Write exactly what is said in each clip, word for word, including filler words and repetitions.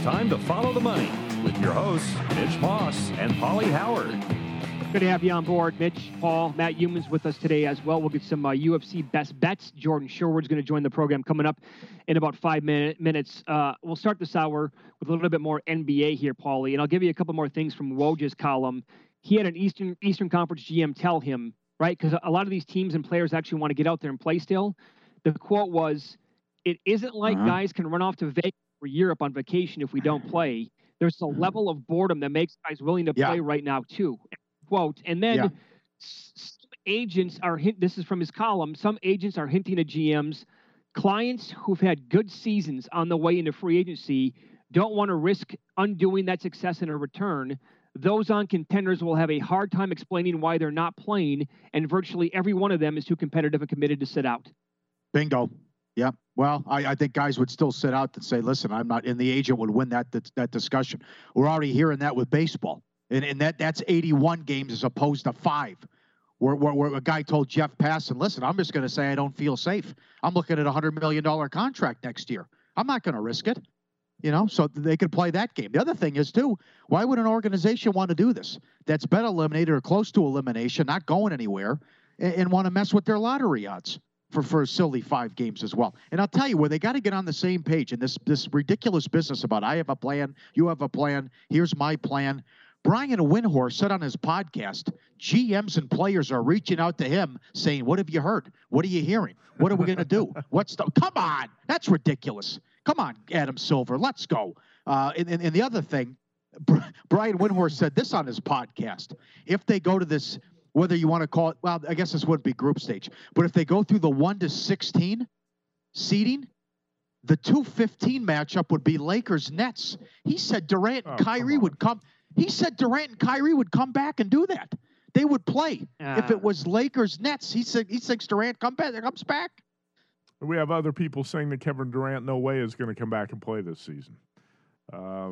time to follow the money with your hosts, Mitch Moss and Paulie Howard. Good to have you on board, Mitch, Paul, Matt Youmans with us today as well. We'll get some uh, U F C best bets. Jordan Sherwood's going to join the program coming up in about five minute, minutes. Uh, we'll start this hour with a little bit more N B A here, Paulie, and I'll give you a couple more things from Woj's column. He had an Eastern Eastern Conference G M tell him, right, because a lot of these teams and players actually want to get out there and play still. The quote was, "It isn't like uh-huh. guys can run off to Vegas or Europe on vacation if we don't play. There's a level of boredom that makes guys willing to yeah. play right now too." Quote, and then yeah. some agents are hint. This is from his column. Some agents are hinting to G Ms, clients who've had good seasons on the way into free agency don't want to risk undoing that success in a return. Those on contenders will have a hard time explaining why they're not playing, and virtually every one of them is too competitive and committed to sit out. Bingo. Yeah. Well, I, I think guys would still sit out and say, listen, I'm not, and the agent would win that, that, that discussion. We're already hearing that with baseball. And, and that that's eighty-one games as opposed to five, where, where, where a guy told Jeff Passan, listen, I'm just going to say I don't feel safe. I'm looking at a one hundred million dollars contract next year. I'm not going to risk it. You know, so they could play that game. The other thing is, too, why would an organization want to do this that's been eliminated or close to elimination, not going anywhere, and, and want to mess with their lottery odds for, for a silly five games as well? And I'll tell you where they got to get on the same page in this, this ridiculous business about I have a plan, you have a plan, here's my plan. Brian Windhorst said on his podcast, G Ms and players are reaching out to him saying, what have you heard? What are you hearing? What are we going to do? What's the, come on. That's ridiculous. Come on, Adam Silver. Let's go. Uh, and, and, and the other thing, Brian Windhorst said this on his podcast. If they go to this, whether you want to call it, well, I guess this wouldn't be group stage, but if they go through the one to sixteen seeding, the two fifteen matchup would be Lakers-Nets. He said Durant and oh, Kyrie come would come. He said Durant and Kyrie would come back and do that. They would play. Uh, if it was Lakers-Nets, he said he thinks Durant come back, comes back. We have other people saying that Kevin Durant, no way, is going to come back and play this season. Uh,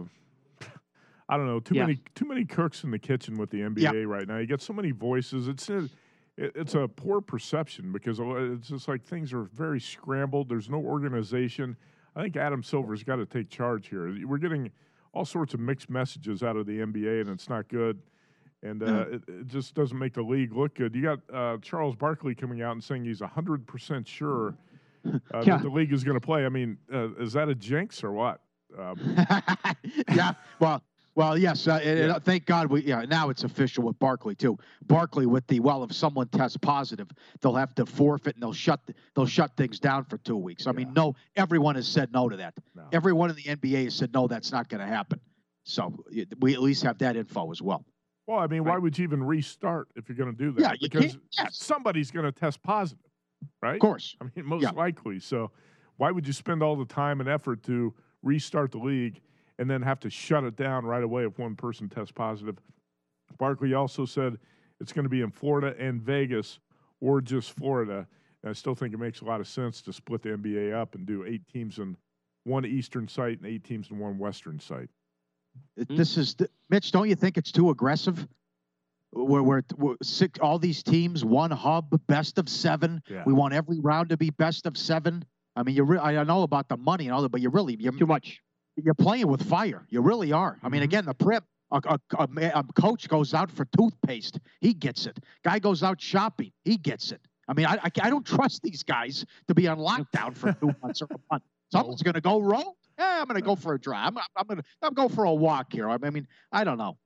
I don't know. Too yeah. many too many cooks in the kitchen with the N B A yeah. right now. You get so many voices. It's a, it's a poor perception because it's just like things are very scrambled. There's no organization. I think Adam Silver's got to take charge here. We're getting all sorts of mixed messages out of the N B A, and it's not good. And uh, mm. it, it just doesn't make the league look good. You got uh, Charles Barkley coming out and saying he's one hundred percent sure uh, yeah. that the league is going to play. I mean, uh, is that a jinx or what? Um, yeah, well, well, yes. Uh, and, yeah. and thank God we. Yeah, now it's official with Barkley too. Barkley with the well, if someone tests positive, they'll have to forfeit and they'll shut they'll shut things down for two weeks. I yeah. mean, no, everyone has said no to that. No. Everyone in the N B A has said no, that's not going to happen. So we at least have that info as well. Well, I mean, right. why would you even restart if you're going to do that? Yeah, you because can't, yes. somebody's going to test positive, right? Of course. I mean, most yeah. likely. So why would you spend all the time and effort to restart the league and then have to shut it down right away if one person tests positive? Barkley also said it's going to be in Florida and Vegas or just Florida. And I still think it makes a lot of sense to split the N B A up and do eight teams in one Eastern site and eight teams in one Western site. This is the, Mitch. Don't you think it's too aggressive? Where we're, we're six, all these teams, one hub, best of seven. Yeah. We want every round to be best of seven. I mean, you. Re- I know about the money and all that, but you really you're, too much. You're playing with fire. You really are. I mean, mm-hmm. again, the prep. A, a, a, a coach goes out for toothpaste. He gets it. Guy goes out shopping. He gets it. I mean, I, I, I don't trust these guys to be on lockdown for two months or a month. Something's going to go wrong. Yeah, I'm going to go for a drive. I'm, I'm going to I'm go for a walk here. I mean, I don't know.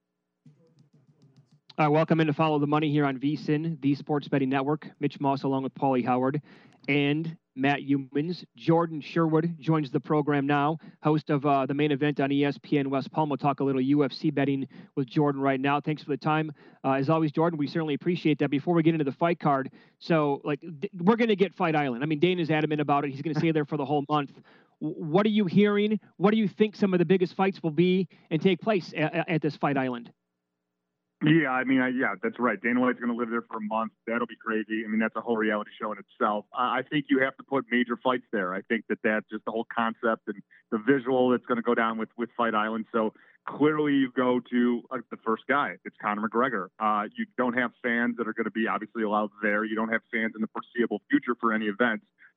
Uh, welcome in to Follow the Money here on VSiN, the Sports Betting Network. Mitch Moss along with Paulie Howard and Matt Youmans. Jordan Sherwood joins the program now, host of uh, the main event on E S P N West Palm. We'll talk a little U F C betting with Jordan right now. Thanks for the time. Uh, as always, Jordan, we certainly appreciate that. Before we get into the fight card, so like th- we're going to get Fight Island. I mean, Dana's adamant about it. He's going to stay there for the whole month. What are you hearing? What do you think some of the biggest fights will be and take place at, at this Fight Island? Yeah, I mean, I, yeah, that's right. Dana White's going to live there for a month. That'll be crazy. I mean, that's a whole reality show in itself. Uh, I think you have to put major fights there. I think that that's just the whole concept and the visual that's going to go down with, with Fight Island. So clearly you go to uh, the first guy. It's Conor McGregor. Uh, you don't have fans that are going to be obviously allowed there. You don't have fans in the foreseeable future for any events.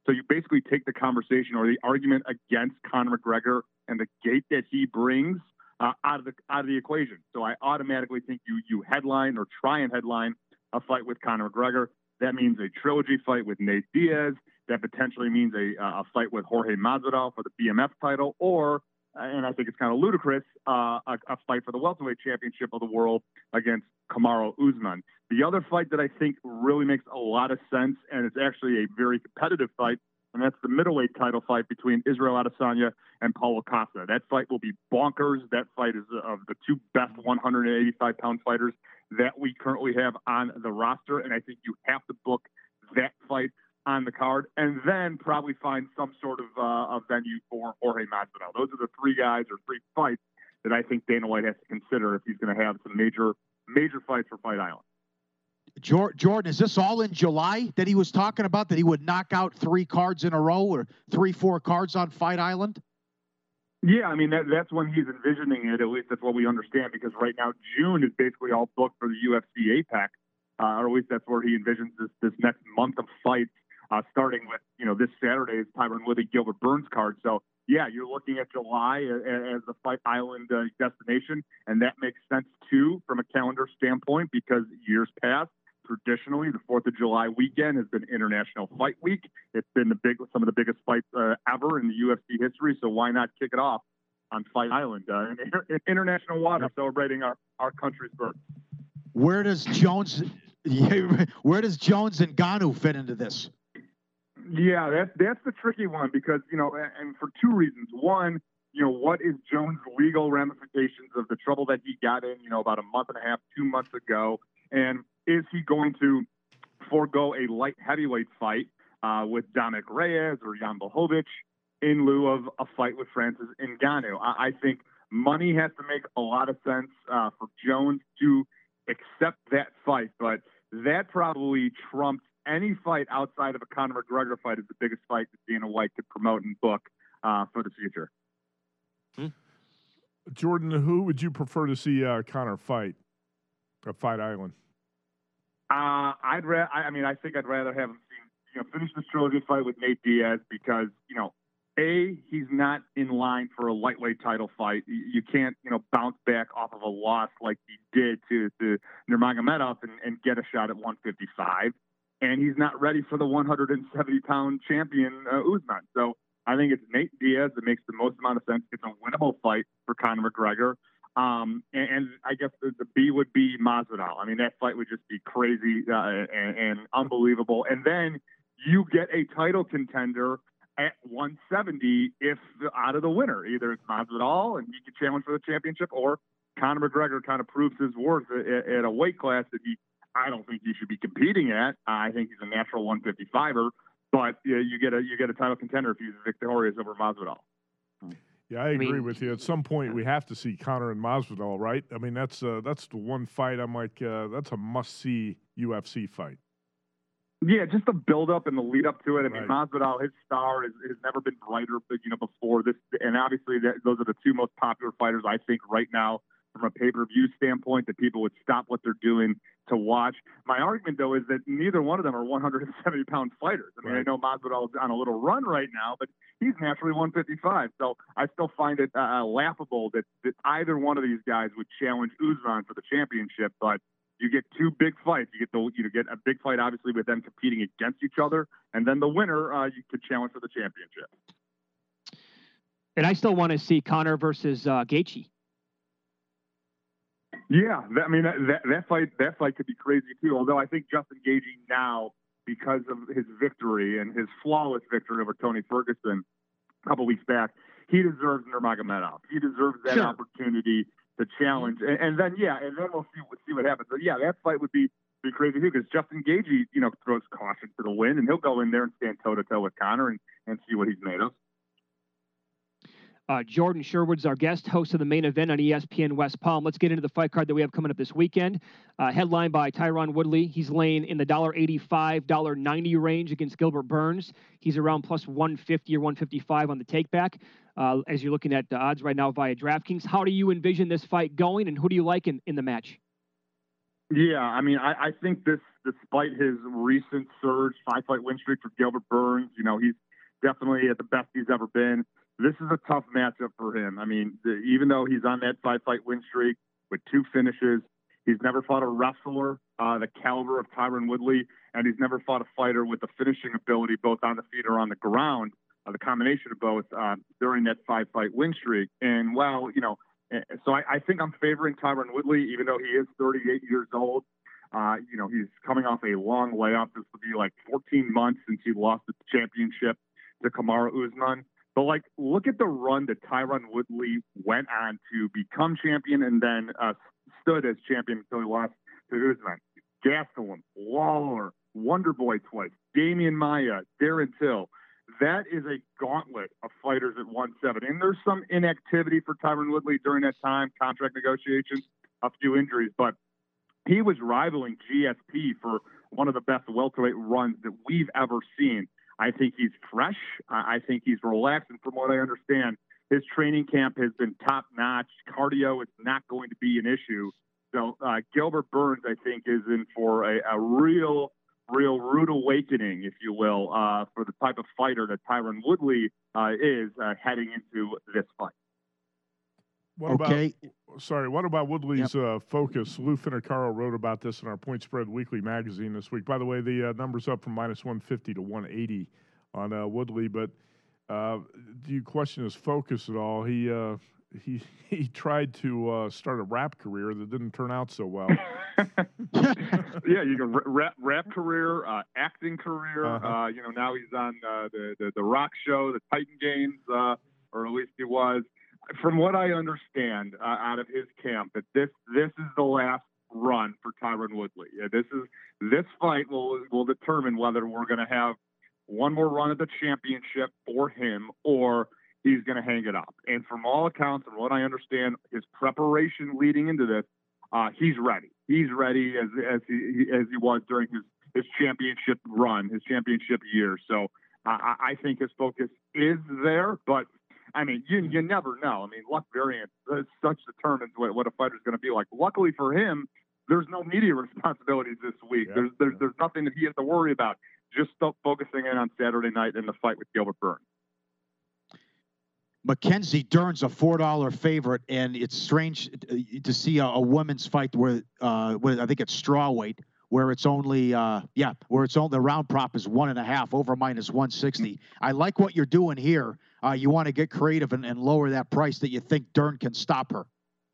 So you basically take the conversation or the argument against Conor McGregor and the gate that he brings uh, out of the out of the equation. So I automatically think you you headline or try and headline a fight with Conor McGregor. That means a trilogy fight with Nate Diaz. That potentially means a a fight with Jorge Masvidal for the B M F title, or and I think it's kind of ludicrous, uh, a, a fight for the welterweight championship of the world against Kamaru Usman. The other fight that I think really makes a lot of sense, and it's actually a very competitive fight, and that's the middleweight title fight between Israel Adesanya and Paulo Costa. That fight will be bonkers. That fight is of the two best one eighty-five pound fighters that we currently have on the roster, and I think you have to book that fight on the card, and then probably find some sort of uh, a venue for Jorge Masvidal. Those are the three guys or three fights that I think Dana White has to consider if he's going to have some major, major fights for Fight Island. Jordan, is this all in July that he was talking about, that he would knock out three cards in a row or three, four cards on Fight Island? Yeah, I mean, that, that's when he's envisioning it. At least that's what we understand, because right now June is basically all booked for the U F C APEC, uh, or at least that's where he envisions this, this next month of fights. Uh, starting with, you know, this Saturday's Tyron Woodley Gilbert Burns card. So, yeah, you're looking at July as, as the Fight Island uh, destination, and that makes sense, too, from a calendar standpoint, because years past, traditionally, the fourth of July weekend has been International Fight Week. It's been the big, some of the biggest fights uh, ever in the U F C history, so why not kick it off on Fight Island, uh, in, in international water, yep. celebrating our, our country's birth. Where does Jones, where does Jones and Ngannou fit into this? Yeah, that's that's the tricky one, because, you know, and for two reasons. One, you know, what is Jones' legal ramifications of the trouble that he got in, you know, about a month and a half, two months ago? And is he going to forego a light heavyweight fight uh, with Dominic Reyes or Jan Blachowicz in lieu of a fight with Francis Ngannou? I, I think money has to make a lot of sense uh, for Jones to accept that fight, but that probably trumps any fight outside of a Conor McGregor fight is the biggest fight that Dana White could promote and book uh, for the future. Hmm. Jordan, who would you prefer to see uh, Conor fight at Fight Island? Uh, I'd ra- I mean, I think I'd rather have him see, you know, finish this trilogy fight with Nate Diaz, because, you know, A, he's not in line for a lightweight title fight. You can't, you know, bounce back off of a loss like he did to, to Nurmagomedov and, and get a shot at one fifty-five. And he's not ready for the one seventy pound champion, uh, Usman. So I think it's Nate Diaz that makes the most amount of sense. It's a winnable fight for Conor McGregor. Um, and, and I guess the, the B would be Masvidal. I mean, that fight would just be crazy uh, and, and unbelievable. And then you get a title contender at one seventy if out of the winner. Either it's Masvidal and he can challenge for the championship, or Conor McGregor kind of proves his worth at, at a weight class that he I don't think he should be competing at. I think he's a natural one fifty-fiver, but uh, you get a you get a title contender if he's victorious over Masvidal. Yeah, I agree I mean, with you. At some point, we have to see Conor and Masvidal, right? I mean, that's uh, that's the one fight I'm like, uh, that's a must-see U F C fight. Yeah, just the build-up and the lead-up to it. I mean, Right. Masvidal, his star is, has never been brighter, you know, before this. And obviously, that, those are the two most popular fighters, I think, right now, from a pay-per-view standpoint, that people would stop what they're doing to watch. My argument, though, is that neither one of them are one seventy pound fighters. I mean, Right. I know Masvidal is on a little run right now, but he's naturally one fifty-five. So I still find it uh, laughable that, that either one of these guys would challenge Usman for the championship. But you get two big fights. You get the you get a big fight, obviously, with them competing against each other, and then the winner uh, you could challenge for the championship. And I still want to see Conor versus uh, Gaethje. Yeah, that, I mean that, that that fight that fight could be crazy too. Although I think Justin Gaethje now, because of his victory and his flawless victory over Tony Ferguson a couple weeks back, he deserves Nurmagomedov. He deserves that Sure. opportunity to challenge, and, and then yeah, and then we'll see we'll see what happens. But yeah, that fight would be be crazy too, because Justin Gaethje, you know, throws caution to the wind, and he'll go in there and stand toe to toe with Conor and and see what he's made of. Uh, Jordan Sherwood's our guest, host of the Main Event on E S P N West Palm. Let's get into the fight card that we have coming up this weekend. Uh, headlined by Tyron Woodley. He's laying in the one eighty-five, one ninety range against Gilbert Burns. He's around plus one fifty or one fifty-five on the takeback. Uh, as you're looking at the odds right now via DraftKings, how do you envision this fight going, and who do you like in, in the match? Yeah, I mean, I, I think this, despite his recent surge, five-fight win streak for Gilbert Burns, you know, he's definitely at the best he's ever been. This is a tough matchup for him. I mean, the, even though he's on that five-fight win streak with two finishes, he's never fought a wrestler uh, the caliber of Tyron Woodley, and he's never fought a fighter with the finishing ability, both on the feet or on the ground, uh, the combination of both uh, during that five-fight win streak. And, well, you know, so I, I think I'm favoring Tyron Woodley, even though he is thirty-eight years old. Uh, you know, he's coming off a long layoff. This will be like fourteen months since he lost the championship to Kamaru Usman. But, like, look at the run that Tyron Woodley went on to become champion and then uh, stood as champion until he lost to Usman. Gastelum, Lawler, Wonderboy twice, Damian Maia, Darren Till. That is a gauntlet of fighters at one seventy. And there's some inactivity for Tyron Woodley during that time, contract negotiations, a few injuries. But he was rivaling G S P for one of the best welterweight runs that we've ever seen. I think he's fresh. I think he's relaxed. And from what I understand, his training camp has been top-notch. Cardio is not going to be an issue. So uh, Gilbert Burns, I think, is in for a, a real – real rude awakening, if you will, uh, for the type of fighter that Tyron Woodley uh, is uh, heading into this fight. What okay. About, sorry, what about Woodley's yep. uh, focus? Lou Finicaro wrote about this in our Point Spread Weekly magazine this week. By the way, the uh, number's up from minus one fifty to one eighty on uh, Woodley, but uh, do you question his focus at all? He uh, he he tried to uh, start a rap career that didn't turn out so well. Yeah, you can rap, rap career, uh, acting career. Uh-huh. Uh, you know, now he's on uh, the, the the Rock Show, the Titan Games, uh, or at least he was. From what I understand uh, out of his camp, that this this is the last run for Tyron Woodley. Yeah, this is this fight will will determine whether we're going to have one more run at the championship for him, or he's going to hang it up. And from all accounts, and what I understand, his preparation leading into this, uh, he's ready. He's ready as as he as he was during his, his championship run, his championship year. So uh, I think his focus is there. But I mean, you you never know. I mean, luck variance uh, such determines what, what a fighter's going to be like. Luckily for him, there's no media responsibilities this week. Yeah, there's there's yeah. there's nothing that he has to worry about. Just stop focusing in on Saturday night in the fight with Gilbert Burns. Mackenzie Dern's a four dollar favorite, and it's strange to see a, a women's fight where, uh, where I think it's strawweight, where it's only, uh, yeah, where it's only the round prop is one and a half over minus one sixty. I like what you're doing here. Uh, you want to get creative and, and lower that price that you think Dern can stop her.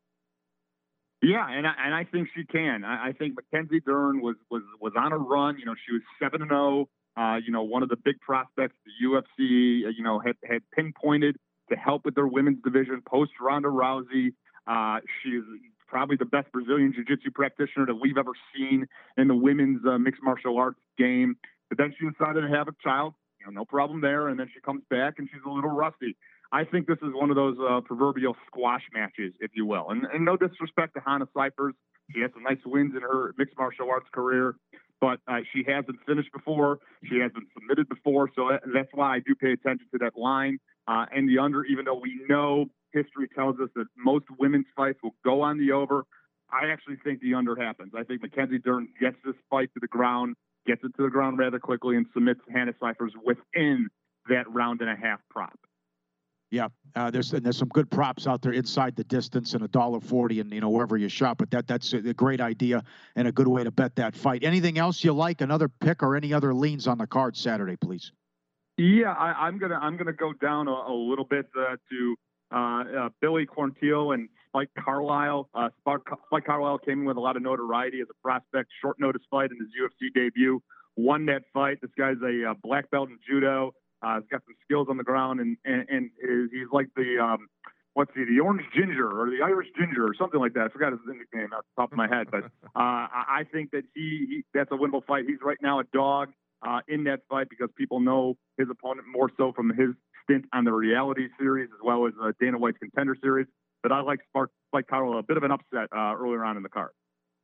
Yeah, and I, and I think she can. I, I think Mackenzie Dern was was was on a run. You know, she was seven and zero. Uh, you know, one of the big prospects the U F C, you know, had had pinpointed to help with their women's division post Ronda Rousey. Uh, she's probably the best Brazilian jiu-jitsu practitioner that we've ever seen in the women's uh, mixed martial arts game. But then she decided to have a child, you know, no problem there. And then she comes back and she's a little rusty. I think this is one of those uh, proverbial squash matches, if you will. And, and no disrespect to Hannah Cyphers. She had some nice wins in her mixed martial arts career, but uh, she hasn't finished before. She hasn't submitted before. So that, that's why I do pay attention to that line. Uh, and the under, even though we know history tells us that most women's fights will go on the over, I actually think the under happens. I think Mackenzie Dern gets this fight to the ground, gets it to the ground rather quickly, and submits Hannah Cyphers within that round and a half prop. Yeah, uh, there's and there's some good props out there inside the distance and a dollar forty, and you know wherever you shop. But that that's a great idea and a good way to bet that fight. Anything else you like? Another pick or any other leans on the card Saturday, please? Yeah, I, I'm gonna I'm gonna go down a, a little bit uh, to uh, uh, Billy Quarantillo and Spike Carlisle. Uh, Spike, Spike Carlisle came in with a lot of notoriety as a prospect, short notice fight in his U F C debut. Won that fight. This guy's a uh, black belt in judo. Uh, he's got some skills on the ground, and and, and is, he's like the um, what's he, the orange ginger or the Irish ginger or something like that. I forgot his nickname off the top of my head, but uh, I think that he, he that's a winnable fight. He's right now a dog. Uh, in that fight because people know his opponent more so from his stint on the reality series as well as uh, Dana White's Contender Series. But I like Spike, Spike Carlisle a bit of an upset uh, earlier on in the card.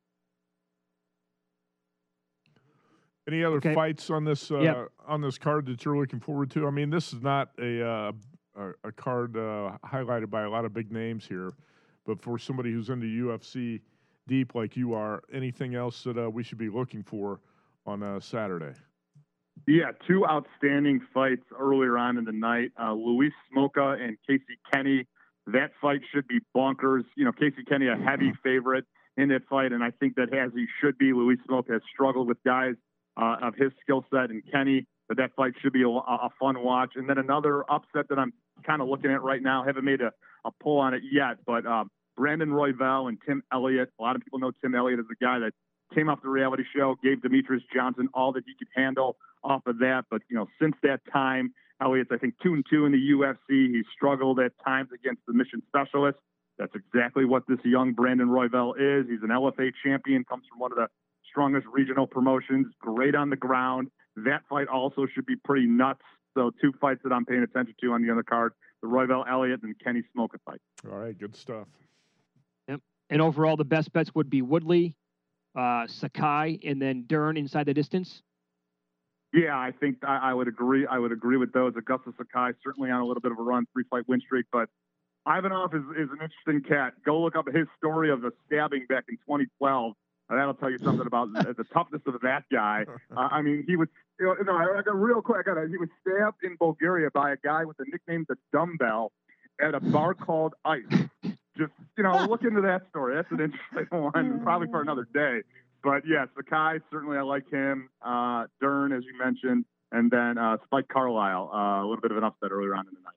Any other okay. fights on this uh, yep. on this card that you're looking forward to? I mean, this is not a uh, a, a card uh, highlighted by a lot of big names here, but for somebody who's into U F C deep like you are. Anything else that uh, we should be looking for on uh, Saturday? Yeah, two outstanding fights earlier on in the night. Uh, Luis Smolka and Casey Kenny. That fight should be bonkers. You know, Casey Kenny, a heavy favorite in that fight, and I think that as he should be. Luis Smolka has struggled with guys uh, of his skill set, and Kenny, but that fight should be a, a fun watch. And then another upset that I'm kind of looking at right now, haven't made a, a pull on it yet, but um, Brandon Royval and Tim Elliott. A lot of people know Tim Elliott as the guy that came off the reality show, gave Demetrius Johnson all that he could handle off of that. But, you know, since that time, Elliott's, I think, two and two in the U F C. He's struggled at times against the Mission Specialist. That's exactly what this young Brandon Royval is. He's an L F A champion, comes from one of the strongest regional promotions, great on the ground. That fight also should be pretty nuts. So two fights that I'm paying attention to on the undercard, the Royval Elliott and Kenny Smolka fight. All right, good stuff. Yep. And overall, the best bets would be Woodley, uh, Sakai, and then Dern inside the distance. Yeah, I think I, I would agree. I would agree with those. Augusta Sakai certainly on a little bit of a run, three-fight win streak, but Ivanov is, is an interesting cat. Go look up his story of the stabbing back in twenty twelve. And that'll tell you something about the toughness of that guy. Uh, I mean, he was, you know, no, I got real quick. I got he was stabbed in Bulgaria by a guy with the nickname the Dumbbell at a bar called Ice. Just, you know, look into that story. That's an interesting one, probably for another day. But yeah, Sakai, certainly I like him. Uh, Dern, as you mentioned, and then uh, Spike Carlisle, uh, a little bit of an upset earlier on in the night.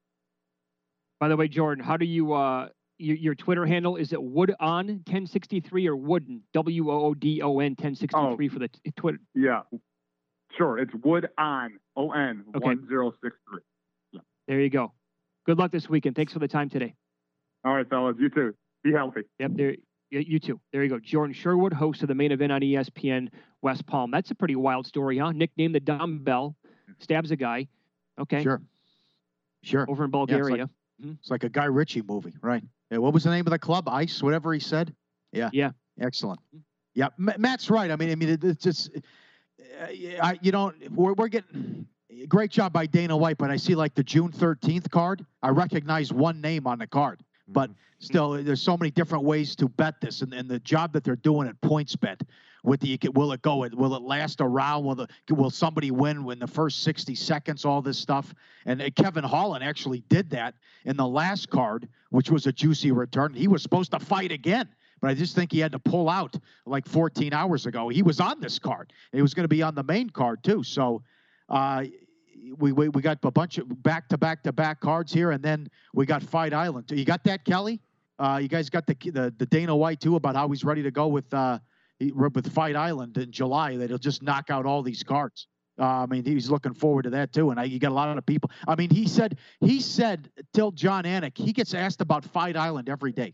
By the way, Jordan, how do you, uh, your, your Twitter handle, is it Wood On ten sixty-three or Wooden, W O O D O N ten sixty-three oh, for the t- Twitter? Yeah, sure. It's Wood On, O N, okay. one zero six three. Yeah. There you go. Good luck this weekend. Thanks for the time today. All right, fellas. You too. Be healthy. Yep, there. You too. There you go. Jordan Sherwood, host of the Main Event on E S P N West Palm. That's a pretty wild story, huh? Nicknamed the Dumbbell, stabs a guy. Okay. Sure. Sure. Over in Bulgaria. Yeah, it's, like, mm-hmm. it's like a Guy Ritchie movie, right? Yeah, what was the name of the club? Ice, whatever he said. Yeah. Yeah. Excellent. Yeah, M- Matt's right. I mean, I mean, it, it's just, uh, I, you don't. We're, we're getting great job by Dana White, but I see like the June thirteenth card. I recognize one name on the card. But still, there's so many different ways to bet this, and, and the job that they're doing at PointsBet, with the will it go? Will it last a round? Will the will somebody win in the first sixty seconds? All this stuff, and uh, Kevin Holland actually did that in the last card, which was a juicy return. He was supposed to fight again, but I just think he had to pull out like fourteen hours ago. He was on this card. He was going to be on the main card too. So. Uh, We, we we got a bunch of back to back to back cards here, and then we got Fight Island. You got that, Kelly? Uh, you guys got the, the the Dana White too about how he's ready to go with uh with Fight Island in July. That he'll just knock out all these cards. Uh, I mean, he's looking forward to that too. And I, you got a lot of people. I mean, he said he said till John Anik, he gets asked about Fight Island every day.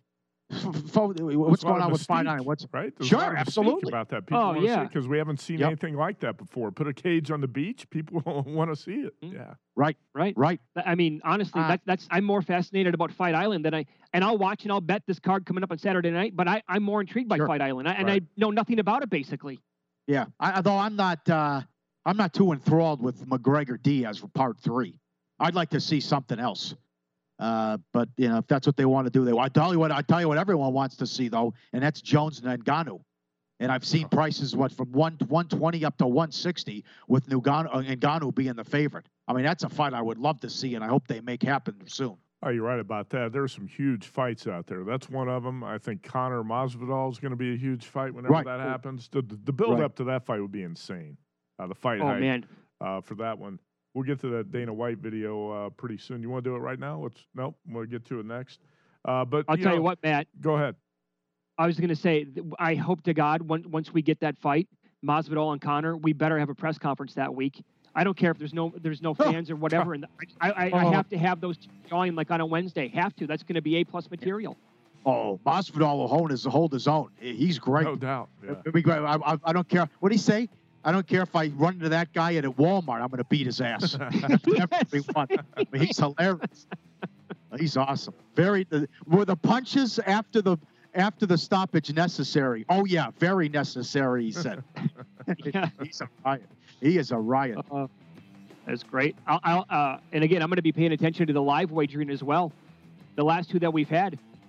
What's going on with Fight Island? What's right? There's sure, absolutely about that. People oh yeah, because we haven't seen yep. anything like that before. Put a cage on the beach, people want to see it. Mm-hmm. Yeah, right, right, right. I mean, honestly, uh, that's that's I'm more fascinated about Fight Island than I, and I'll watch and I'll bet this card coming up on Saturday night. But I I'm more intrigued by sure. Fight Island, I, and right. I know nothing about it basically. Yeah, I, although I'm not uh, I'm not too enthralled with McGregor Diaz for part three. I'd like to see something else. Uh, but you know, if that's what they want to do, they. I tell you what, I tell you what, everyone wants to see though, and that's Jones and Ngannou. And I've seen prices what from one one twenty up to one sixty with Ngannou, Ngannou being the favorite. I mean, that's a fight I would love to see, and I hope they make happen soon. Oh, you're right about that. There's some huge fights out there. That's one of them. I think Conor Masvidal is going to be a huge fight whenever right. that happens. The, the build right. up to that fight would be insane. Uh, the fight oh hype, man, uh, for that one. We'll get to that Dana White video uh, pretty soon. You want to do it right now? Let's nope. We'll get to it next. Uh, but I'll you tell know, you what, Matt. Go ahead. I was going to say, I hope to God, once once we get that fight, Masvidal and Conor, we better have a press conference that week. I don't care if there's no there's no fans or whatever, and I, I, I have to have those join like on a Wednesday. Have to. That's going to be A plus material. Oh, Masvidal will hold his hold his own. He's great. No doubt. Yeah. It'll be great. I, I, I don't care. What did he say? I don't care if I run into that guy at Walmart. I'm going to beat his ass. Everyone. I mean, he's hilarious. He's awesome. Very. The, were the punches after the after the stoppage necessary? Oh yeah, very necessary. He said. Yeah. He's a riot. He is a riot. Uh, that's great. I'll, I'll, uh, and again, I'm going to be paying attention to the live wagering as well. The last two that we've had,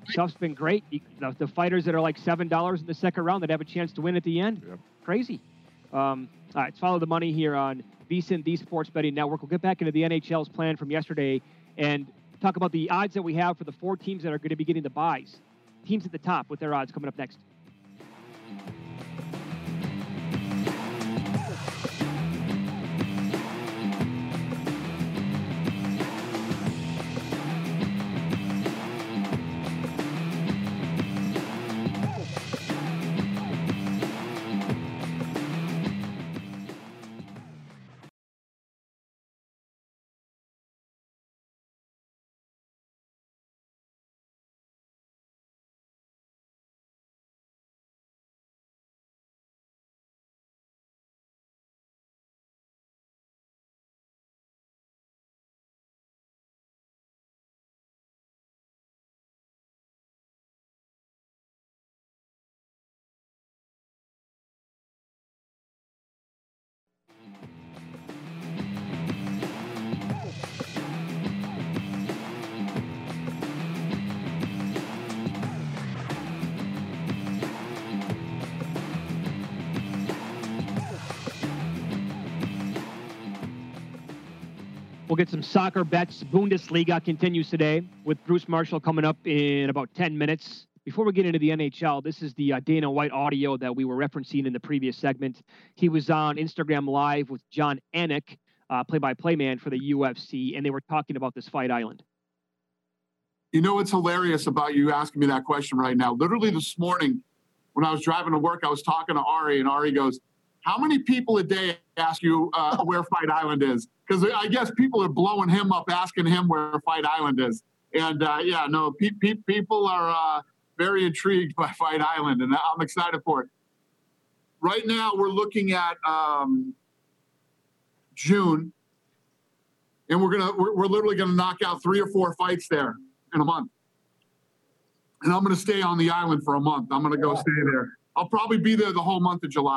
Stuff's been great. You, the, the fighters that are like seven dollars in the second round that have a chance to win at the end. Yep. Crazy. Um, all right, let's follow the money here on VSiN, the Sports Betting Network. We'll get back into the N H L's plan from yesterday and talk about the odds that we have for the four teams that are going to be getting the buys. Teams at the top with their odds coming up next. We'll get some soccer bets. Bundesliga continues today with Bruce Marshall coming up in about ten minutes. Before we get into the N H L, this is the uh, Dana White audio that we were referencing in the previous segment. He was on Instagram Live with John Anik, uh, play-by-play man for the U F C, and they were talking about this Fight Island. You know what's hilarious about you asking me that question right now? Literally this morning when I was driving to work, I was talking to Ari, and Ari goes, how many people a day ask you uh, where Fight Island is? Because I guess people are blowing him up, asking him where Fight Island is. And, uh, yeah, no, pe- pe- people are uh, very intrigued by Fight Island, and I'm excited for it. Right now we're looking at um, June, and we're gonna we're, we're literally going to knock out three or four fights there in a month. And I'm going to stay on the island for a month. I'm going to go stay there. I'll probably be there the whole month of July.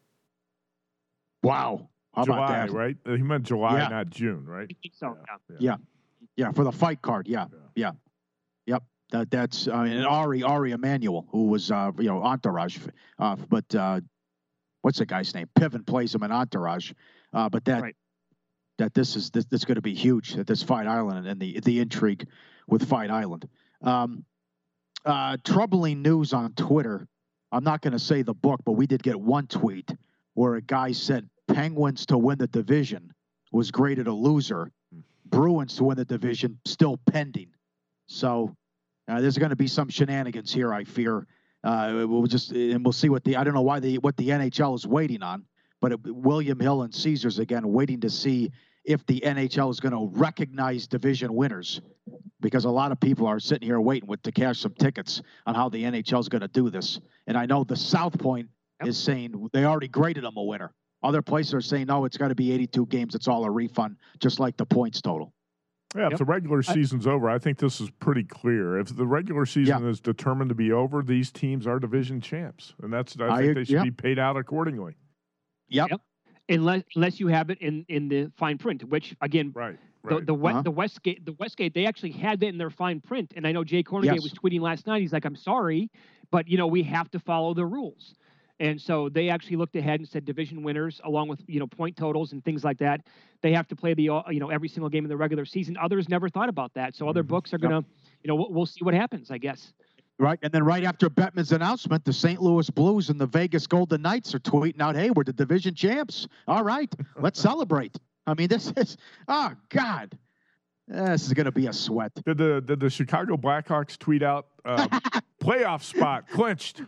Wow. How July, about that? right? He meant July, Yeah. not June, right? I think so, Yeah. yeah. Yeah. Yeah, for the fight card. Yeah. Yeah. Yep. That, that's uh, and Ari Ari Emanuel, who was uh, you know Entourage, uh, but uh, what's the guy's name? Piven plays him in Entourage, uh, but that Right. that this is this, this is going to be huge. That this Fight Island and the the intrigue with Fight Island. Um, uh, troubling news on Twitter. I'm not going to say the book, but we did get one tweet where a guy said Penguins to win the division was graded a loser. Bruins to win the division still pending. So uh, there's going to be some shenanigans here, I fear. Uh, we'll just and we'll see what the I don't know why the what the N H L is waiting on, but it, William Hill and Caesars again waiting to see if the N H L is going to recognize division winners, because a lot of people are sitting here waiting with to cash some tickets on how the N H L is going to do this. And I know the South Point Yep. is saying they already graded them a winner. Other places are saying, no, it's got to be eighty-two games. It's all a refund, just like the points total. Yeah, if Yep. the regular season's I, over, I think this is pretty clear. If the regular season yeah. is determined to be over, these teams are division champs, and that's I, I think they should yep. be paid out accordingly. Yep. Yep. Unless unless you have it in, in the fine print, which again, Right. the Right. the, West, Uh-huh. the Westgate the Westgate they actually had that in their fine print, and I know Jay Cornegay Yes. was tweeting last night. He's like, I'm sorry, but you know we have to follow the rules. And so they actually looked ahead and said division winners, along with you know point totals and things like that, they have to play the uh, you know every single game in the regular season. Others never thought about that, so other Mhm. books are gonna, you know, we'll, we'll see what happens, I guess. Right. And then right after Bettman's announcement, the Saint Louis Blues and the Vegas Golden Knights are tweeting out, hey, we're the division champs. All right, let's celebrate. I mean, this is, oh, God. This is going to be a sweat. Did the did the Chicago Blackhawks tweet out uh, playoff spot clinched?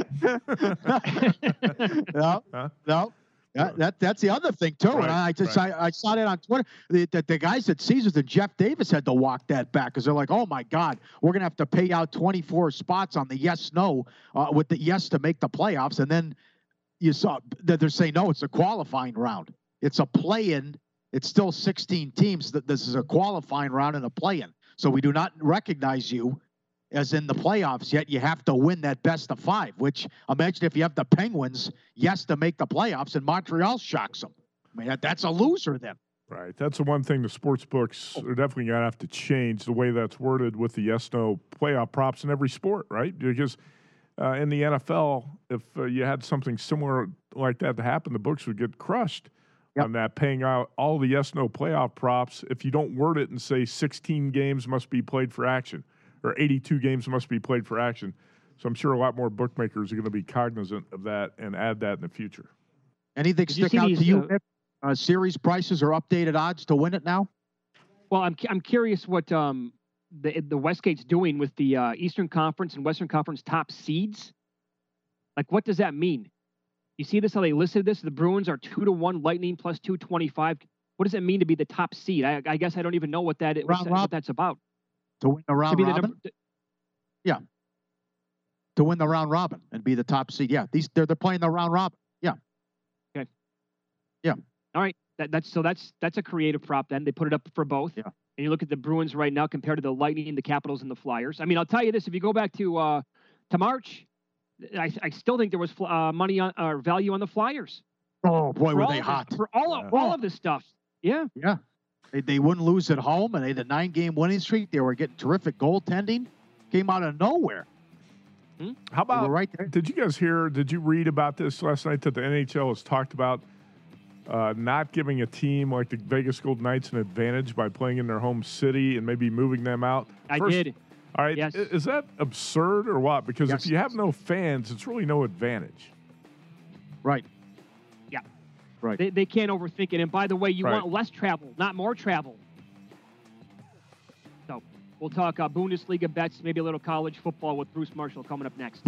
no, Huh? no. That, that that's the other thing too, Right, and I just right. I, I saw that on Twitter. The, the, the guys at Caesars and Jeff Davis had to walk that back because they're like, "Oh my God, we're gonna have to pay out twenty-four spots on the yes no uh, with the yes to make the playoffs," and then you saw that they're saying no, it's a qualifying round. It's a play-in. It's still sixteen teams. That this is a qualifying round and a play-in. So we do not recognize you as in the playoffs yet. You have to win that best of five, which imagine if you have the Penguins, yes, to make the playoffs, and Montreal shocks them. I mean, that, that's a loser then. Right. That's the one thing the sports books are definitely going to have to change the way that's worded with the yes-no playoff props in every sport, right? Because uh, in the N F L, if uh, you had something similar like that to happen, the books would get crushed yep. on that, paying out all the yes-no playoff props if you don't word it and say sixteen games must be played for action or eighty-two games must be played for action. So I'm sure a lot more bookmakers are going to be cognizant of that and add that in the future. Anything Did stick you out these, to you? uh, Uh, series prices or updated odds to win it now? Well, I'm I'm curious what um the the Westgate's doing with the uh, Eastern Conference and Western Conference top seeds. Like, what does that mean? You see this? How they listed this? The Bruins are two to one, Lightning plus two twenty five. What does it mean to be the top seed? I, I guess I don't even know what that is. What, that, what that's about. To win the round to be robin. The number, yeah. To win the round robin and be the top seed. Yeah. These they're they're playing the round robin. Yeah. Okay. Yeah. All right. That, that's so that's that's a creative prop. Then they put it up for both. Yeah. And you look at the Bruins right now compared to the Lightning, the Capitals, and the Flyers. I mean, I'll tell you this: if you go back to uh, to March, I, I still think there was uh, money on or value on the Flyers. Oh boy, for were all they of hot! This, for all of, yeah. all of this stuff. Yeah. Yeah. They they wouldn't lose at home, and they had a nine-game winning streak. They were getting terrific goaltending. Came out of nowhere. Hmm? How about right there? Did you guys hear? Did you read about this last night that the N H L has talked about? Uh, not giving a team like the Vegas Golden Knights an advantage by playing in their home city and maybe moving them out. I First, did. All right. Yes. Is that absurd or what? Because yes. if you have no fans, it's really no advantage. Right. Yeah. Right. They, they can't overthink it. And by the way, you right. want less travel, not more travel. So we'll talk uh, Bundesliga bets, maybe a little college football with Bruce Marshall coming up next.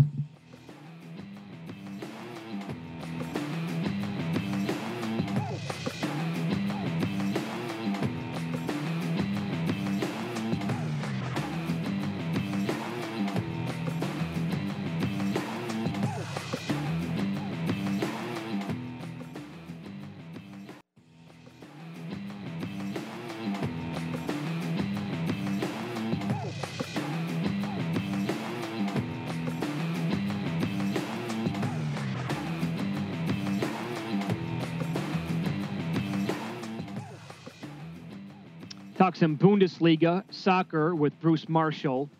Talk some Bundesliga soccer with Bruce Marshall.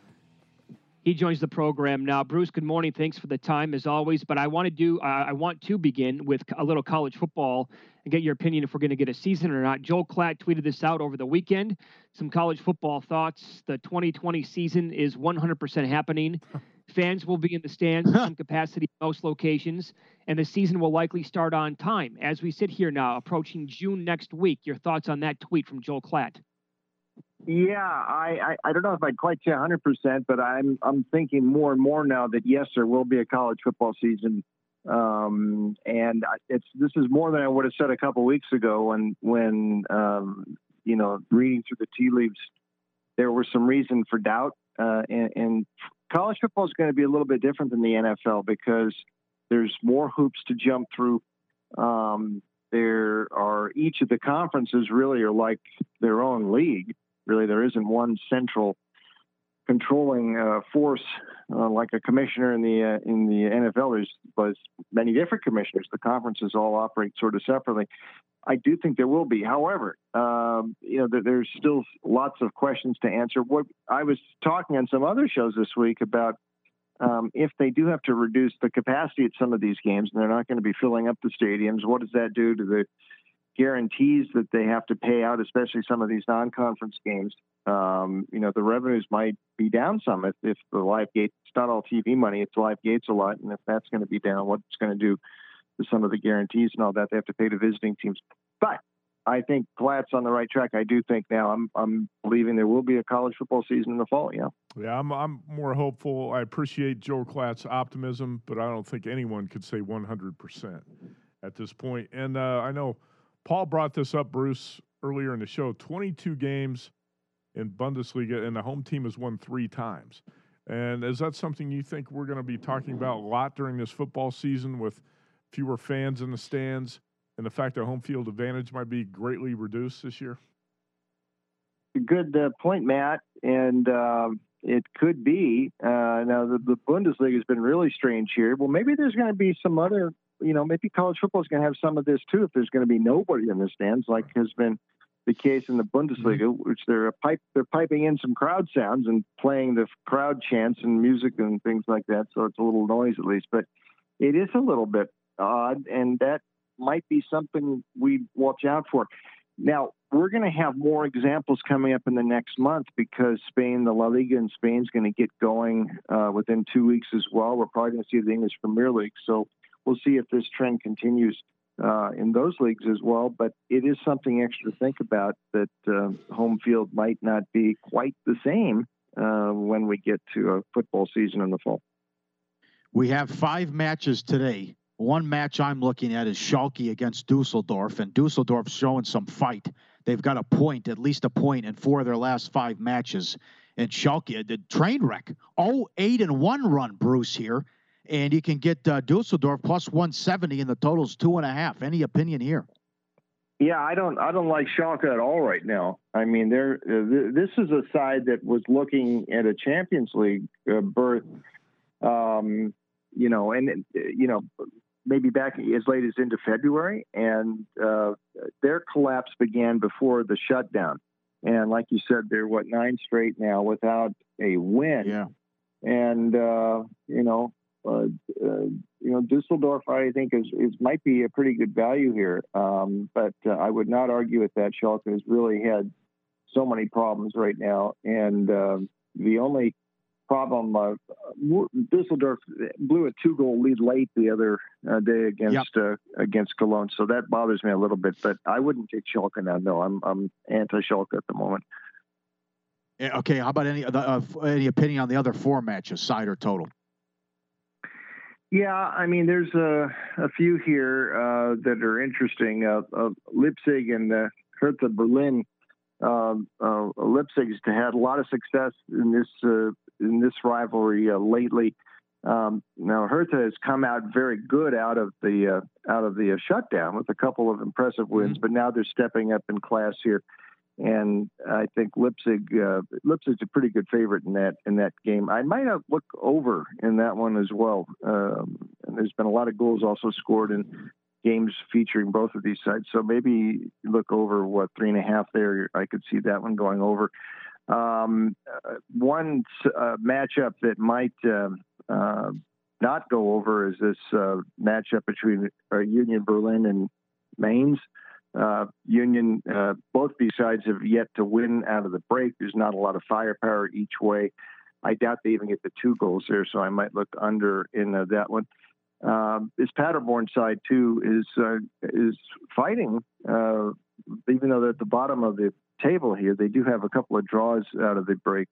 He joins the program now. Bruce, good morning. Thanks for the time as always. But I want to do. Uh, I want to begin with a little college football and get your opinion if we're going to get a season or not. Joel Klatt tweeted this out over the weekend. Some college football thoughts. The twenty twenty season is one hundred percent happening. Fans will be in the stands in some capacity in most locations, and the season will likely start on time. As we sit here now, approaching June next week, your thoughts on that tweet from Joel Klatt? Yeah, I, I, I don't know if I'd quite say one hundred percent, but I'm I'm thinking more and more now that, yes, there will be a college football season. Um, and it's this is more than I would have said a couple weeks ago when, when um, you know, reading through the tea leaves, there was some reason for doubt. Uh, and, and college football is going to be a little bit different than the N F L because there's more hoops to jump through. Um, there are each of the conferences really are like their own league. Really, there isn't one central controlling uh, force uh, like a commissioner in the uh, in the N F L. There's, there's many different commissioners. The conferences all operate sort of separately. I do think there will be. However, um, you know, there, there's still lots of questions to answer. What I was talking on some other shows this week about um, if they do have to reduce the capacity at some of these games, and they're not going to be filling up the stadiums, what does that do to the guarantees that they have to pay out, especially some of these non-conference games? Um, you know, the revenues might be down some if, if the live gate, it's not all T V money, it's live gates a lot. And if that's going to be down, what's going to do to some of the guarantees and all that they have to pay to visiting teams. But I think Klatt's on the right track. I do think now I'm, I'm believing there will be a college football season in the fall. Yeah. Yeah. I'm, I'm more hopeful. I appreciate Joel Klatt's optimism, but I don't think anyone could say one hundred percent at this point. And uh, I know Paul brought this up, Bruce, earlier in the show. twenty-two games in Bundesliga, and the home team has won three times. And is that something you think we're going to be talking about a lot during this football season with fewer fans in the stands and the fact that home field advantage might be greatly reduced this year? Good uh, point, Matt. And uh, it could be. Uh, now, the, the Bundesliga has been really strange here. Well, maybe there's going to be some other, you know, maybe college football is going to have some of this too if there's going to be nobody in the stands, like has been the case in the Bundesliga, mm-hmm. which they're pipe they're piping in some crowd sounds and playing the crowd chants and music and things like that. So it's a little noise at least, but it is a little bit odd, and that might be something we watch out for. Now, we're going to have more examples coming up in the next month because Spain, the La Liga in Spain is going to get going uh, within two weeks as well. We're probably going to see the English Premier League. So we'll see if this trend continues uh, in those leagues as well. But it is something extra to think about, that uh, home field might not be quite the same uh, when we get to a football season in the fall. We have five matches today. One match I'm looking at is Schalke against Dusseldorf, and Dusseldorf's showing some fight. They've got a point, at least a point, in four of their last five matches. And Schalke, the train wreck, oh eight and one run, Bruce, here. And you can get uh, Dusseldorf plus one seventy, and the total's two and a half. Any opinion here? Yeah, I don't, I don't like Schalke at all right now. I mean, they're, uh, th- this is a side that was looking at a Champions League uh, berth, um, you know, and, you know, maybe back as late as into February, and uh, their collapse began before the shutdown. And like you said, they're, what, nine straight now without a win. Yeah. And, uh, you know, uh, uh, you know, Dusseldorf, I think, is, is might be a pretty good value here. Um, but uh, I would not argue with that. Schalke has really had so many problems right now. And uh, the only problem, uh, Dusseldorf blew a two-goal lead late the other uh, day against yep. uh, against Cologne, so that bothers me a little bit. But I wouldn't take Schalke now. No, I'm I'm anti-Schalke at the moment. Okay, how about any uh, any opinion on the other four matches, side or total? Yeah, I mean, there's a, a few here uh, that are interesting. Uh, uh, Leipzig and uh, Hertha Berlin. Uh, uh, Leipzig has had a lot of success in this uh, in this rivalry uh, lately. Um, now Hertha has come out very good out of the uh, out of the uh, shutdown with a couple of impressive wins, mm-hmm. but now they're stepping up in class here, and I think Leipzig uh, Leipzig's a pretty good favorite in that in that game. I might have look over in that one as well. Um, and there's been a lot of goals also scored in games featuring both of these sides. So maybe look over what three and a half there. I could see that one going over. Um, uh, one uh, matchup that might uh, uh, not go over is this uh, matchup between uh, Union Berlin and Mainz. Uh, Union, uh, both these sides have yet to win out of the break. There's not a lot of firepower each way. I doubt they even get the two goals there, so I might look under in uh, that one. Um, this Paderborn side too is uh, is fighting, uh, even though they're at the bottom of the table here. They do have a couple of draws out of the break.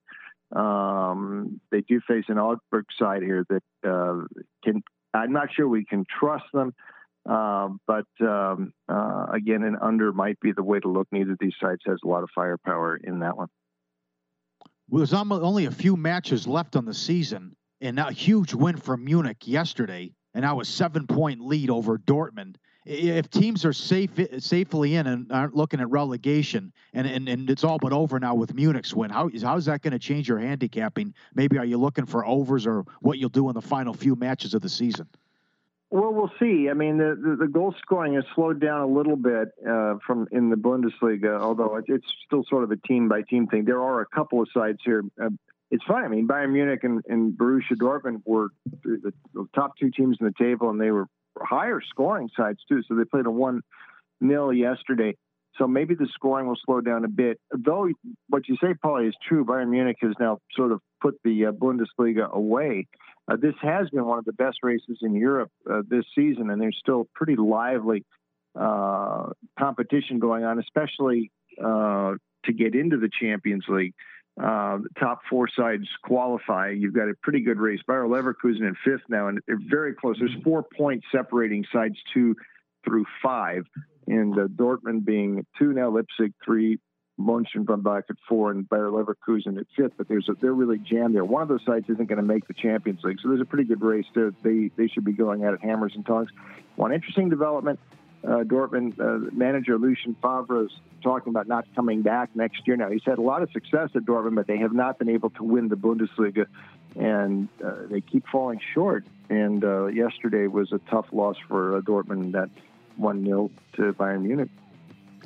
Um, they do face an Augsburg side here that uh, can. I'm not sure we can trust them, uh, but um, uh, again, an under might be the way to look. Neither of these sides has a lot of firepower in that one. Well, there's only a few matches left on the season, and a huge win for Munich yesterday. And now a seven-point lead over Dortmund. If teams are safe, safely in and aren't looking at relegation, and, and, and it's all but over now with Munich's win, how is, how is that going to change your handicapping? Maybe are you looking for overs or what you'll do in the final few matches of the season? Well, we'll see. I mean, the, the, the goal scoring has slowed down a little bit uh, from in the Bundesliga, although it, it's still sort of a team-by-team thing. There are a couple of sides here. Uh, It's fine. I mean, Bayern Munich and, and Borussia Dortmund were the, the top two teams in the table, and they were higher scoring sides too. So they played a one nil yesterday. So maybe the scoring will slow down a bit. Though what you say, Paulie, is true. Bayern Munich has now sort of put the uh, Bundesliga away. Uh, this has been one of the best races in Europe uh, this season, and there's still pretty lively uh, competition going on, especially uh, to get into the Champions League. Uh, the top four sides qualify. You've got a pretty good race. Bayer Leverkusen in fifth now, and they're very close. There's four points separating sides two through five, and uh, Dortmund being two now, Leipzig three, Mönchengladbach at four, and Bayer Leverkusen at fifth. But there's a, they're really jammed there. One of those sides isn't going to make the Champions League, so there's a pretty good race there. They they should be going at it hammers and tongs. One interesting development. Uh, Dortmund uh, manager Lucien Favre is talking about not coming back next year. Now, he's had a lot of success at Dortmund, but they have not been able to win the Bundesliga, and uh, they keep falling short. And uh, yesterday was a tough loss for uh, Dortmund, that one nil to Bayern Munich.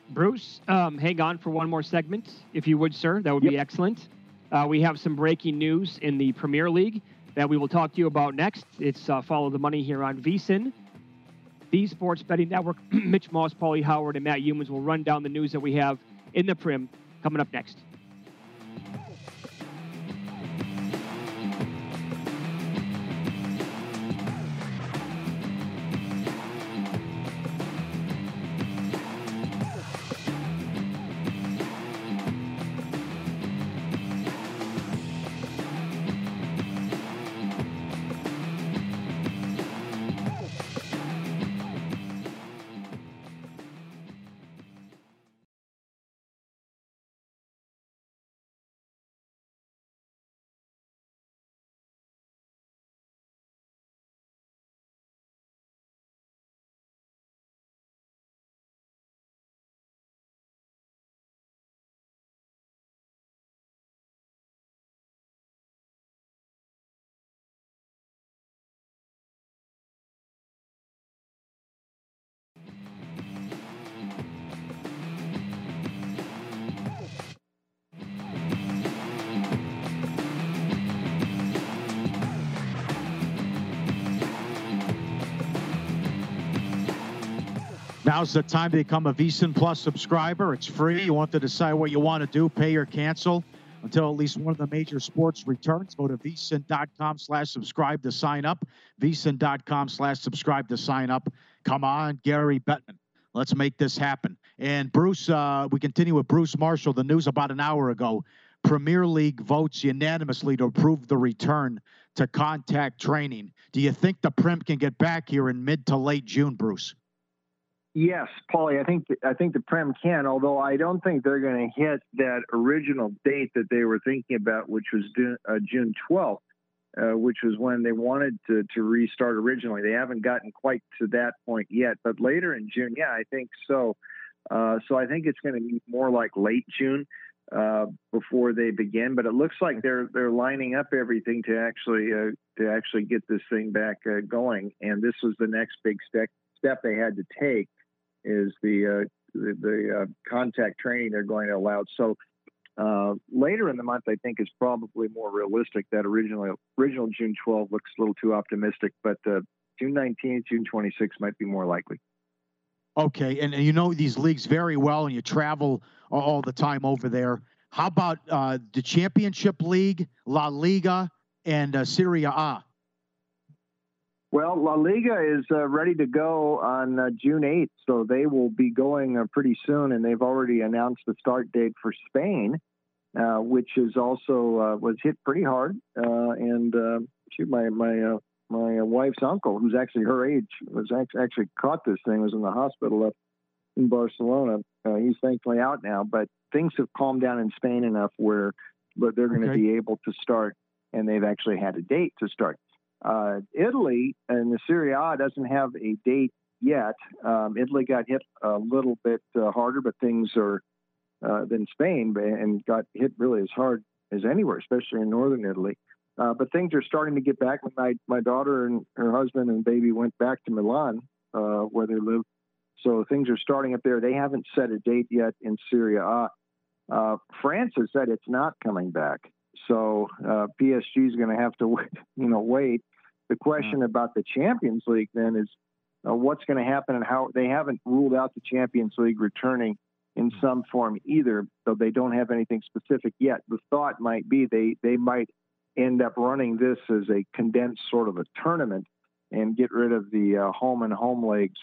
Bruce, um, hang on for one more segment, if you would, sir. That would Yep. be excellent. Uh, we have some breaking news in the Premier League that we will talk to you about next. It's uh, Follow the Money here on VSiN, the Sports Betting Network. Mitch Moss, Paulie Howard, and Matt Humans will run down the news that we have in the Prim coming up next. Now's the time to become a VSiN Plus subscriber. It's free. You want to decide what you want to do, pay or cancel until at least one of the major sports returns. Go to vsin.com slash subscribe to sign up. vsin.com slash subscribe to sign up. Come on, Gary Bettman. Let's make this happen. And Bruce, uh, we continue with Bruce Marshall. The news about an hour ago. Premier League votes unanimously to approve the return to contact training. Do you think the Prim can get back here in mid to late June, Bruce? Yes, Paulie, I think I think the Prem can, although I don't think they're going to hit that original date that they were thinking about, which was uh, June twelfth, uh, which was when they wanted to, to restart originally. They haven't gotten quite to that point yet, but later in June, yeah, I think so. Uh, so I think it's going to be more like late June uh, before they begin. But it looks like they're they're lining up everything to actually uh, to actually get this thing back uh, going. And this was the next big step step they had to take. Is the uh, the, the uh, contact training they're going to allow. So uh, later in the month, I think is probably more realistic. That original original June twelfth looks a little too optimistic, but uh, June nineteenth, June twenty-sixth might be more likely. Okay, and, and you know these leagues very well, and you travel all the time over there. How about uh, the Championship League, La Liga, and uh, Serie A? Well, La Liga is uh, ready to go on uh, June eighth, so they will be going uh, pretty soon, and they've already announced the start date for Spain, uh, which is also uh, was hit pretty hard. Uh, and uh, shoot, my my uh, my wife's uncle, who's actually her age, was actually, actually caught this thing, was in the hospital up in Barcelona. Uh, he's thankfully out now, but things have calmed down in Spain enough where but they're going to Okay. be able to start, and they've actually had a date to start. Uh, Italy and the Serie A doesn't have a date yet. Um, Italy got hit a little bit uh, harder, but things are uh, than Spain, and got hit really as hard as anywhere, especially in northern Italy. Uh, but things are starting to get back. My my daughter and her husband and baby went back to Milan, uh, where they live. So things are starting up there. They haven't set a date yet in Serie A. Uh, France has said it's not coming back. So uh, P S G is going to have to, wait, you know, wait. The question about the Champions League then is uh, what's going to happen, and how they haven't ruled out the Champions League returning in some form either, though they don't have anything specific yet. The thought might be they they might end up running this as a condensed sort of a tournament and get rid of the uh, home and home legs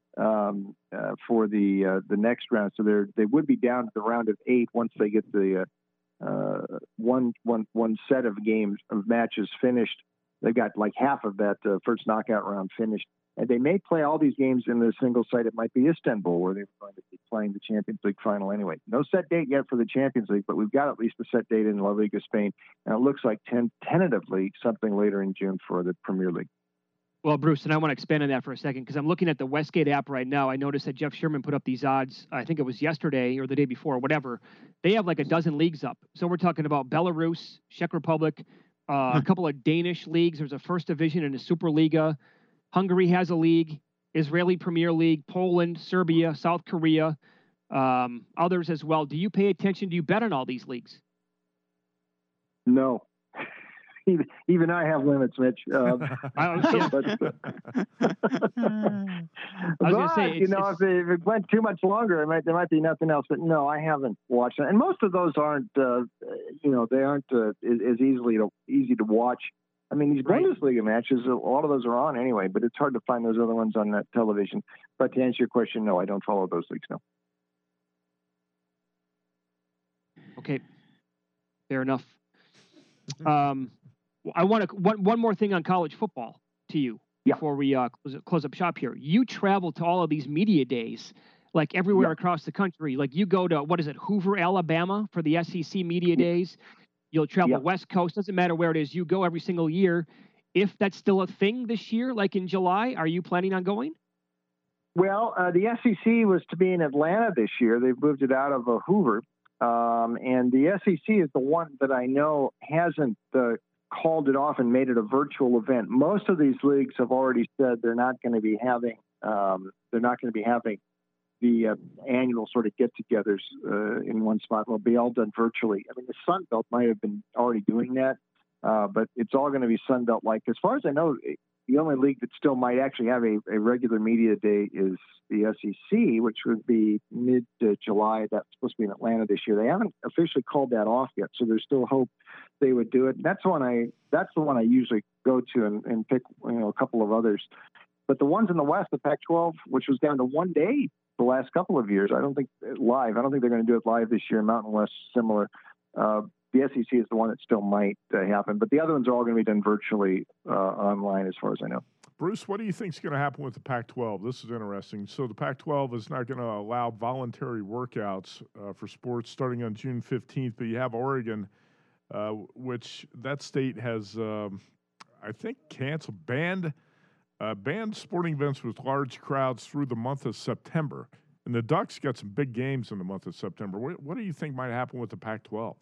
um, uh, for the uh, the next round. So they they would be down to the round of eight once they get the uh, uh, one one one set of games of matches finished. They got like half of that uh, first knockout round finished, and they may play all these games in the single site. It might be Istanbul, where they're going to be playing the Champions League final anyway. No set date yet for the Champions League, but we've got at least a set date in La Liga Spain, and it looks like ten, tentatively something later in June for the Premier League. Well, Bruce, and I want to expand on that for a second because I'm looking at the Westgate app right now. I noticed that Jeff Sherman put up these odds. I think it was yesterday or the day before, whatever. They have like a dozen leagues up. So we're talking about Belarus, Czech Republic, uh, a couple of Danish leagues. There's a first division and a Superliga. Hungary has a league, Israeli Premier League, Poland, Serbia, South Korea. um, others as well. Do you pay attention? Do you bet on all these leagues? No. Even, even I have limits, Mitch. Uh, I was, yeah. but, uh, I was gonna say, you know, if it, if it went too much longer, it might, there might be nothing else. But no, I haven't watched it. And most of those aren't, uh, you know, they aren't uh, as, as easily to, easy to watch. I mean, these Right. Bundesliga matches, a lot of those are on anyway, but it's hard to find those other ones on that television. But to answer your question, no, I don't follow those leagues, no. Okay, fair enough. Um, I want to one one more thing on college football to you Yeah. before we uh, close, close up shop here. You travel to all of these media days, like everywhere Yeah. across the country. Like you go to what is it, Hoover, Alabama, for the S E C media days. You'll travel Yeah. West Coast. Doesn't matter where it is. You go every single year. If that's still a thing this year, like in July, are you planning on going? Well, uh, the S E C was to be in Atlanta this year. They've moved it out of uh, Hoover. Um, and the S E C is the one that I know hasn't uh, called it off and made it a virtual event. Most of these leagues have already said they're not going to be having um, they're not going to be having the uh, annual sort of get-togethers uh, in one spot. They'll be all done virtually. I mean, the Sun Belt might have been already doing that, uh, but it's all going to be Sun Belt-like. As far as I know, the only league that still might actually have a, a regular media day is the S E C, which would be mid-July. That's supposed to be in Atlanta this year. They haven't officially called that off yet, so there's still hope they would do it. And that's one I that's the one I usually go to and, and pick, you know, a couple of others. But the ones in the West, the Pac twelve, which was down to one day the last couple of years, I don't think live. I don't think they're going to do it live this year. Mountain West similar. Uh, the S E C is the one that still might uh, happen, but the other ones are all going to be done virtually uh, online, as far as I know. Bruce, what do you think is going to happen with the Pac twelve? This is interesting. So the Pac twelve is not going to allow voluntary workouts uh, for sports starting on June fifteenth, but you have Oregon, uh, which that state has, um, I think, canceled, banned, uh, banned sporting events with large crowds through the month of September. And the Ducks got some big games in the month of September. What, what do you think might happen with the Pac twelve?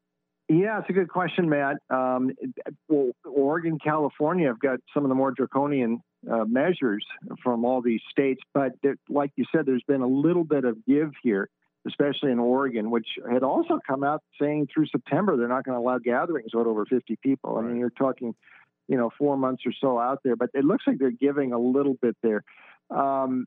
Yeah, it's a good question, Matt. Um, well, Oregon, California have got some of the more draconian uh, measures from all these states, but there, like you said, there's been a little bit of give here, especially in Oregon, which had also come out saying through September they're not going to allow gatherings with over fifty people. Right. I mean, you're talking, you know, four months or so out there, but it looks like they're giving a little bit there. Um,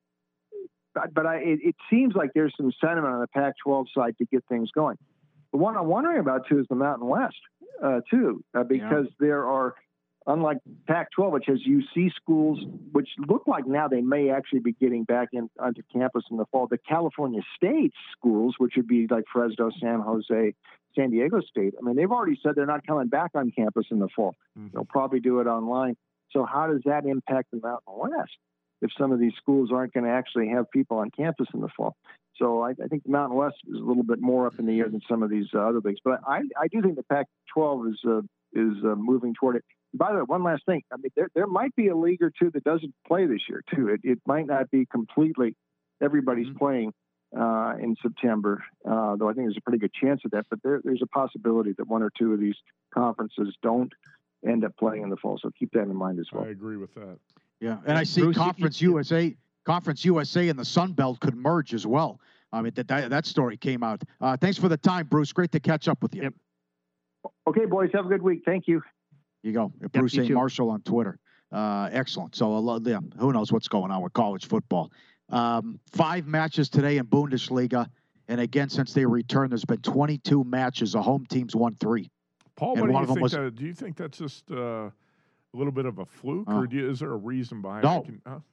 but but I, it, it seems like there's some sentiment on the Pac twelve side to get things going. The one I'm wondering about, too, is the Mountain West, uh, too, uh, because yeah. there are, unlike Pac twelve, which has U C schools, which look like now they may actually be getting back in, onto campus in the fall, the California State schools, which would be like Fresno, San Jose, San Diego State, I mean, they've already said they're not coming back on campus in the fall. Mm-hmm. They'll probably do it online. So how does that impact the Mountain West if some of these schools aren't going to actually have people on campus in the fall? So I, I think the Mountain West is a little bit more up in the air than some of these uh, other leagues. But I, I do think the Pac twelve is uh, is uh, moving toward it. By the way, one last thing. I mean, there there might be a league or two that doesn't play this year too. It it might not be completely everybody's mm-hmm. playing uh, in September, uh, though I think there's a pretty good chance of that. But there there's a possibility that one or two of these conferences don't end up playing in the fall. So keep that in mind as well. I agree with that. Yeah, and I see Bruce, Conference you, U S A. Conference U S A and the Sun Belt could merge as well. I mean, that that, that story came out. Uh, thanks for the time, Bruce. Great to catch up with you. Yep. Okay, boys. Have a good week. Thank you. You go. Yep, Bruce you A. too. Marshall on Twitter. Uh, excellent. So, uh, yeah, who knows what's going on with college football. Um, five matches today in Bundesliga. And again, since they returned, there's been twenty-two matches. The home teams won three. Paul, and what do one you of them think was, that, do you think that's just uh, a little bit of a fluke, uh, or do you, is there a reason behind no. it? Can, huh?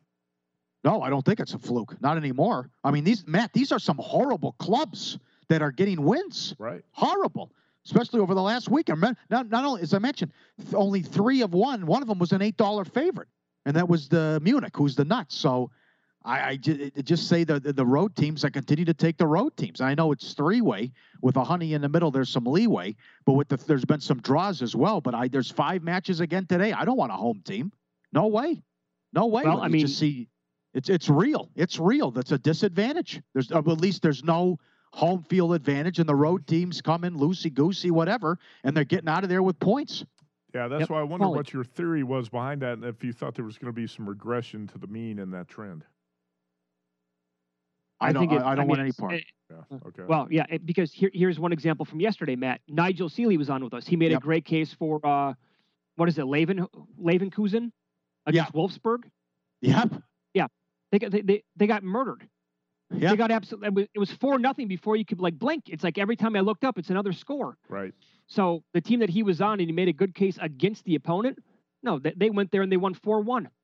No, I don't think it's a fluke. Not anymore. I mean, these Matt, these are some horrible clubs that are getting wins. Right. Horrible, especially over the last week. Not, not only, as I mentioned, th- only three of one. One of them was an eight dollar favorite, and that was the Munich, who's the nuts. So I, I j- just say the, the the road teams. I continue to take the road teams. And I know it's three way with a honey in the middle. There's some leeway, but with the there's been some draws as well. But I there's five matches again today. I don't want a home team. No way. No way. Well, Let I me mean. just see. It's it's real. It's real. That's a disadvantage. There's at least there's no home field advantage, and the road teams come in loosey goosey, whatever, and they're getting out of there with points. Yeah, that's Yep. why I wonder Paulie. what your theory was behind that, and if you thought there was going to be some regression to the mean in that trend. I, don't. think it, I, I don't I mean, want any part. It, Yeah. Okay. well, yeah, it, because here, here's one example from yesterday, Matt. Nigel Seeley was on with us. He made Yep. a great case for uh, what is it, Leven Leverkusen against Wolfsburg. Yep. They got they, they, they got murdered. Yeah. They got absolutely. It was four nothing before you could like blink. It's like every time I looked up, it's another score. Right. So the team that he was on, and he made a good case against the opponent. No, they, they went there and they won four one. It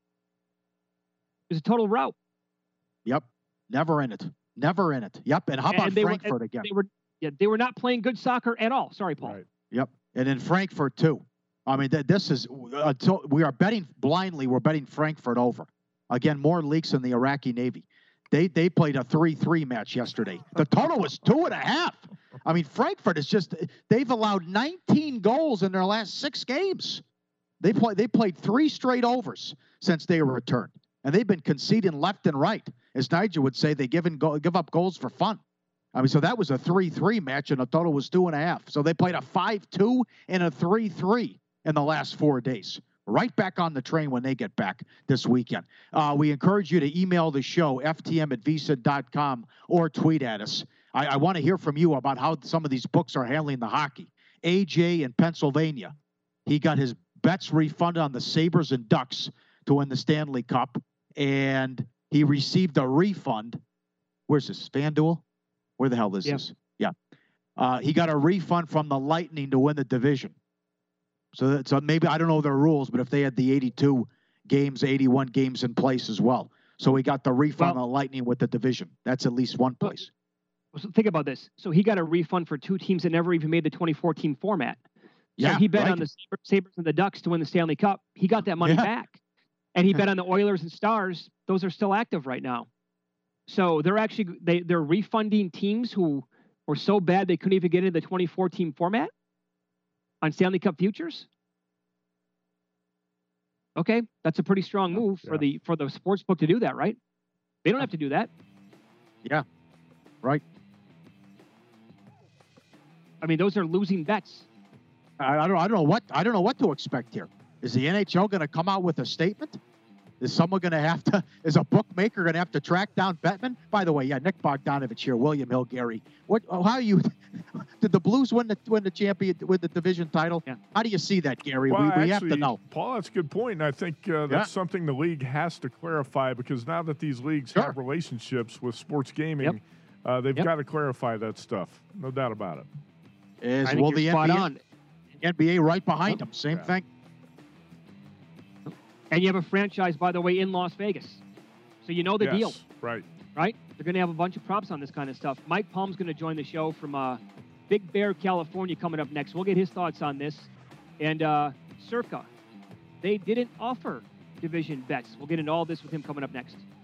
was a total rout. Yep. Never in it. Never in it. Yep. And how about And they were- Frankfurt again? They were yeah, they were not playing good soccer at all. Sorry, Paul. Right. Yep. And in Frankfurt too. I mean, th- this is until we are betting blindly. We're betting Frankfurt over. Again, more leaks in the Iraqi Navy. They they played a three three match yesterday. The total was two and a half. I mean, Frankfurt is just they've allowed nineteen goals in their last six games. They play they played three straight overs since they were returned, and they've been conceding left and right. As Nigel would say, they give and go, give up goals for fun. I mean, so that was a three three match, and the total was two and a half. So they played a five two and a three three in the last four days. Right back on the train when they get back this weekend. Uh, we encourage you to email the show, f t m at visa dot com, or tweet at us. I, I want to hear from you about how some of these books are handling the hockey. A J in Pennsylvania, he got his bets refunded on the Sabres and Ducks to win the Stanley Cup, and he received a refund. Where's this? FanDuel? Where the hell is Yeah. this? Yeah. Uh, he got a refund from the Lightning to win the division. So, that, so maybe, I don't know their rules, but if they had the eighty-two games, eighty-one games in place as well. So we got the refund Well, on the Lightning with the division. That's at least one Well, place. So think about this. So he got a refund for two teams that never even made the twenty-four team format. So Yeah, he bet right. on the Sabres- Sabres and the Ducks to win the Stanley Cup. He got that money Yeah. back. And he bet on the Oilers and Stars. Those are still active right now. So they're actually they they're refunding teams who were so bad they couldn't even get into the twenty-four team format on Stanley Cup futures. Okay, that's a pretty strong move for Yeah. the for the sports book to do that, right? They don't have to do that. Yeah, right. I mean, those are losing bets. I, I don't. I don't know what. I don't know what to expect here. Is the N H L going to come out with a statement? Is someone going to have to? Is a bookmaker going to have to track down Bettman? By the way, yeah, Nick Bogdanovich here, William Hill, Gary. What? How are you? Did the Blues win the win the champion win the division title? Yeah. How do you see that, Gary? Well, we we actually, have to know. Paul, that's a good point. And I think uh, that's Yeah. something the league has to clarify, because now that these leagues Sure. have relationships with sports gaming, Yep. uh, they've Yep. got to clarify that stuff. No doubt about it. Is I think well you're the spot N B A, on. N B A right behind Yep. them. Same Yeah. thing. And you have a franchise, by the way, in Las Vegas. So you know the yes, deal, right? right? They're going to have a bunch of props on this kind of stuff. Mike Palm's going to join the show from uh, Big Bear, California, coming up next. We'll get his thoughts on this. And uh, Circa, they didn't offer division bets. We'll get into all this with him coming up next.